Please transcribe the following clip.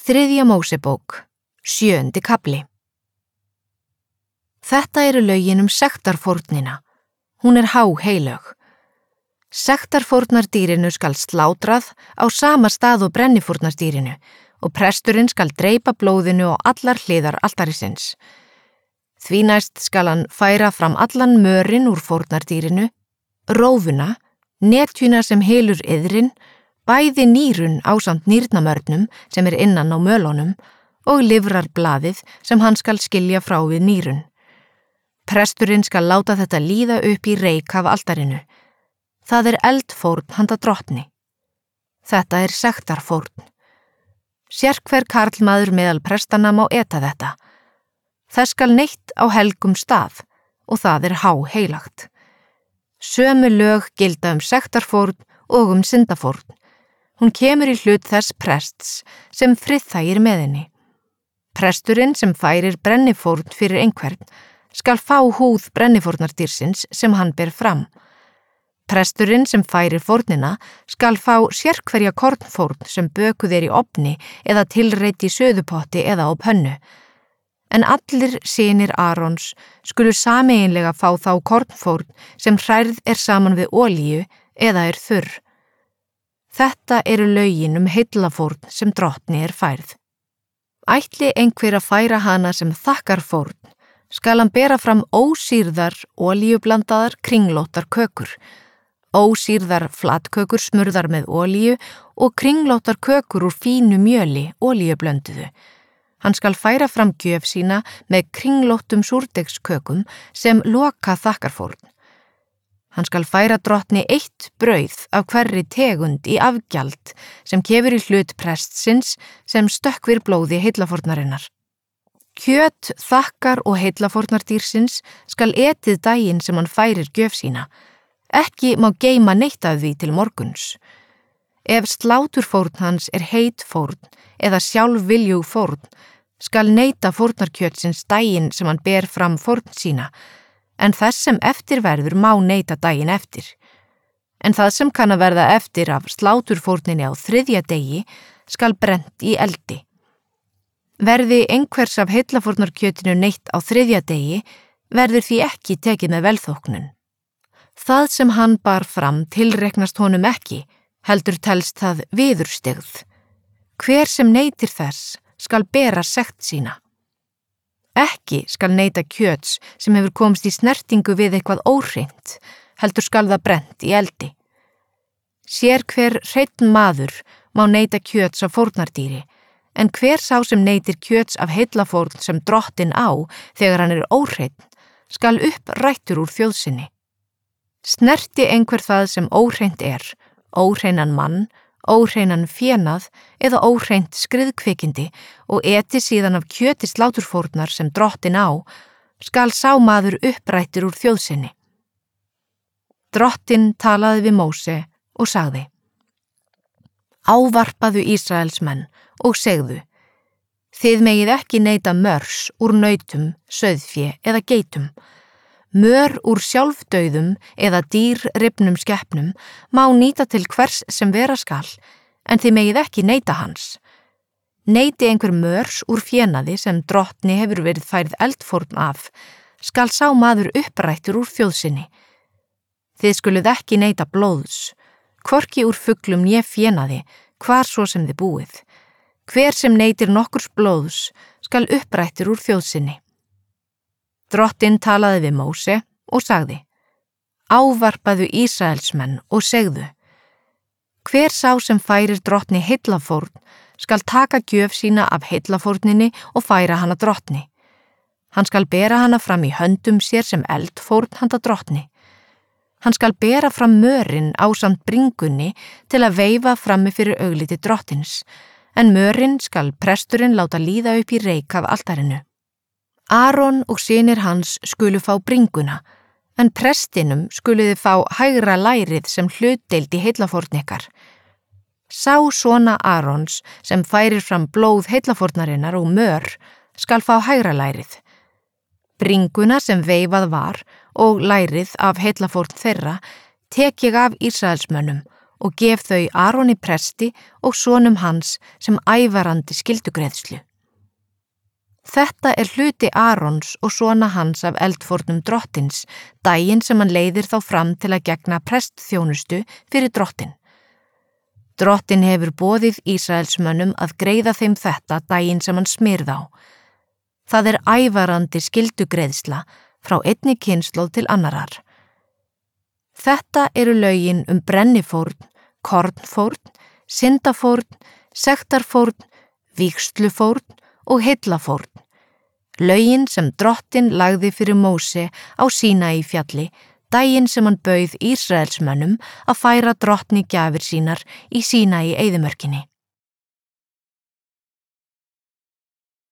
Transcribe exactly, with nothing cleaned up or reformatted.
Þriðja Mósebók, sjöundi kafli. Þetta eru lögin um sektarfórnina. Hún er háheilög. Sektarfórnardýrinu skal slátrað á sama stað og brennifórnardýrinu og presturinn skal dreipa blóðinu á allar hliðar altarisins. Því næst skal hann færa fram allan mörinn úr fórnardýrinu, rófuna, netjuna sem hylur iðrin, bæði nýrun ásamt nýrnamörnum sem er innan á mölunum og lifrarblaðið sem hann skal skilja frá við nýrun. Presturinn skal láta þetta líða upp í reik af altarinu. Það er eldfórn handa drottni. Þetta er sektarfórn. Sérhver karlmaður meðal prestana má eta þetta. Þess skal neytt á helgum stað og það er háheilagt. Sömu lög gilda um sektarfórn og um syndafórn. Hún kemur í hlut þess prests sem friðþægir með henni. Presturinn sem færir brennifórn fyrir einhvern skal fá húð brennifórnardýrsins sem hann ber fram. Presturinn sem færir fórnina skal fá sérhverja kornfórn sem bökuð er í ofni eða tilreitt í söðupotti eða á pönnu. En allir synir Arons skulu sameiginlega fá þá kornfórn sem hrærð er saman við olíu eða er þurr. Þetta eru lögin um heillafórn sem drottni er færð. Ætli einhver að færa hana sem þakkarfórn, skal hann bera fram ósýrðar, olíublandaðar, kringlóttar kökur, ósýrðar flatkökur smurðar með olíu og kringlóttar kökur úr fínu mjöli, olíublönduðu. Hann skal færa fram gjöf sína með kringlóttum súrdegskökum sem loka þakkarfórn. Hann skal færa drottni eitt brauð af hverri tegund í afgjald sem kemur í hlut prestsins sem stökkvir blóði heillafórnarinnar. Kjöt, þakkar og heillafórnardýrsins skal etið daginn sem hann færir gjöf sína. Ekki má geyma neitt af því til morguns. Ef sláturfórn hans er heit fórn eða sjálfviljug fórn, skal neyta fórnarkjötsins daginn sem hann ber fram fórn sína, en þess sem eftir verður má neyta daginn eftir. En það sem kann að verða eftir af sláturfórninni á þriðja degi skal brennt í eldi. Verði einhvers af heillafórnarkjötinu neytt á þriðja degi, verður því ekki tekið með velþóknun. Það sem hann bar fram tilreknast honum ekki, heldur telst það viðurstigð. Hver sem neytir þess skal bera sekt sína. Ekki skal neyta kjöts sem hefur komst í snertingu við eitthvað óhreint, heldur skal það brennt í eldi. Sér hver hreinn maður má neyta kjöts af fórnardýri, en hver sá sem neytir kjöts af heillafórn sem drottinn á þegar hann er óhreinn, skal upp rættur úr þjóðsinni. Snerti einhver það sem óhreint er, óhreinan mann, óhreinan fénað eða óhreint skriðkvikindi og eti síðan af kjöti sláturfórnar sem drottinn á, skal sá maður upprættur úr þjóðsinni. Drottinn talaði við Móse og sagði: Ávarpaðu Ísraelsmenn og segðu: Þið megið ekki neyta mörs úr nautum, sauðfé eða geitum. Mör úr sjálfdauðum eða dýrrifnum skepnum má nýta til hvers sem vera skal, en þið megið ekki neyta hans. Neyti einhver mörs úr fénaði sem drottni hefur verið færð eldfórn af, skal sá maður upprættur úr þjóðsinni. Þið skuluð ekki neyta blóðs, hvorki úr fuglum né fénaði, hvar svo sem þið búið. Hver sem neytir nokkurs blóðs skal upprættur úr þjóðsinni. Drottinn talaði við Móse og sagði: Ávarpaðu Ísraelsmenn og segðu: Hver sá sem færir drottni heillafórn skal taka gjöf sína af heillafórninni og færa hana drottni. Hann skal bera hana fram í höndum sér sem eldfórn handa drottni. Hann skal bera fram mörinn ásamt bringunni til að veifa frammi fyrir augliti drottins, en mörinn skal presturinn láta líða upp í reik af altarinu. Aron og synir hans skulu fá bringuna, en prestinum skulu þið fá hægra lærið sem hlutdeild í heillafórn ykkar. Sá svona Arons sem færir fram blóð heillafórnarinnar og mör skal fá hægra lærið. Bringuna sem veifað var og lærið af heillafórn þeirra tek ég af Ísraelsmönnum og gef þau Aroni presti og sonum hans sem ævarandi skyldugreiðslu. Þetta er hluti Arons og sona hans af eldfórnum drottins, daginn sem hann leiðir þá fram til að gegna prestþjónustu fyrir drottin. Drottin hefur boðið Ísraelsmönnum að greiða þeim þetta daginn sem hann smyrð á. Það er ævarandi skyldugreiðsla frá einni kynslóð til annarar. Þetta eru lögin um brennifórn, kornfórn, syndafórn, sektarfórn, vígslufórn og heillafórn. Lögin sem drottin lagði fyrir Móse á Sínaí fjalli, daginn sem hann bauð Ísraelsmönnum að færa drottni gjafir sínar í Sínaí eyðimörkinni.